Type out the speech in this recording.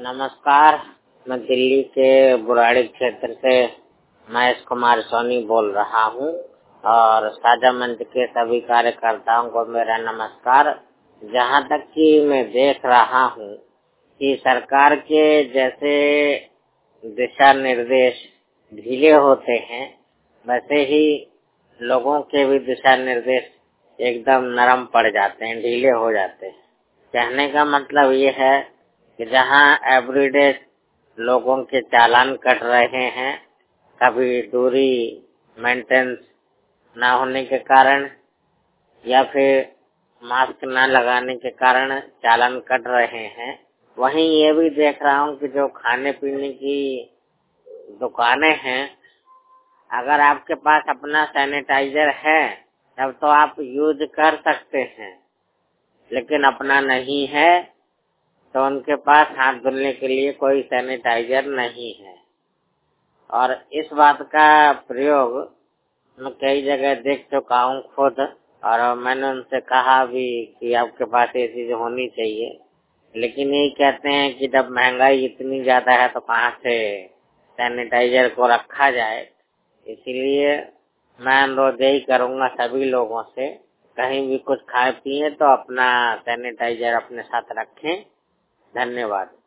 नमस्कार। मैं दिल्ली के बुराड़ी क्षेत्र से महेश कुमार सोनी बोल रहा हूँ और साझा मंच के सभी कार्यकर्ताओं को मेरा नमस्कार। जहाँ तक कि मैं देख रहा हूँ कि सरकार के जैसे दिशा निर्देश ढीले होते हैं, वैसे ही लोगों के भी दिशा निर्देश एकदम नरम पड़ जाते हैं, ढीले हो जाते हैं। कहने का मतलब ये है कि जहाँ एवरीडे लोगों के चालान कट रहे हैं, कभी दूरी मेंटेन ना होने के कारण या फिर मास्क न लगाने के कारण चालान कट रहे हैं, वहीं ये भी देख रहा हूँ कि जो खाने पीने की दुकानें हैं, अगर आपके पास अपना सैनिटाइजर है तब तो आप यूज कर सकते हैं, लेकिन अपना नहीं है तो उनके पास हाथ धुलने के लिए कोई सैनिटाइजर नहीं है। और इस बात का प्रयोग मैं कई जगह देख चुका हूँ खुद, और मैंने उनसे कहा भी कि आपके पास ये चीज होनी चाहिए, लेकिन यही कहते हैं कि जब महंगाई इतनी ज्यादा है तो कहाँ से सैनिटाइजर को रखा जाए। इसीलिए मैं अनुरोध यही करूंगा सभी लोगों से, कहीं भी कुछ खाए पिए तो अपना सैनिटाइजर अपने साथ रखें। धन्यवाद।